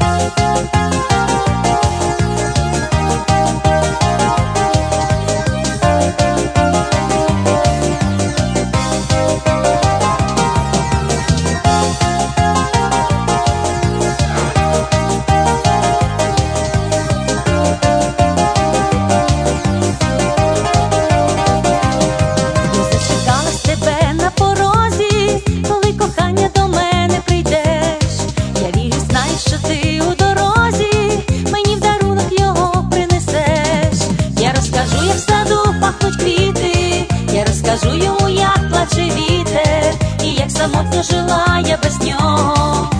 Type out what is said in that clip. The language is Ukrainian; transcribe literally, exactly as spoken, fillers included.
Розкажу йому, як плаче вітер, і як самотньо жила я без нього.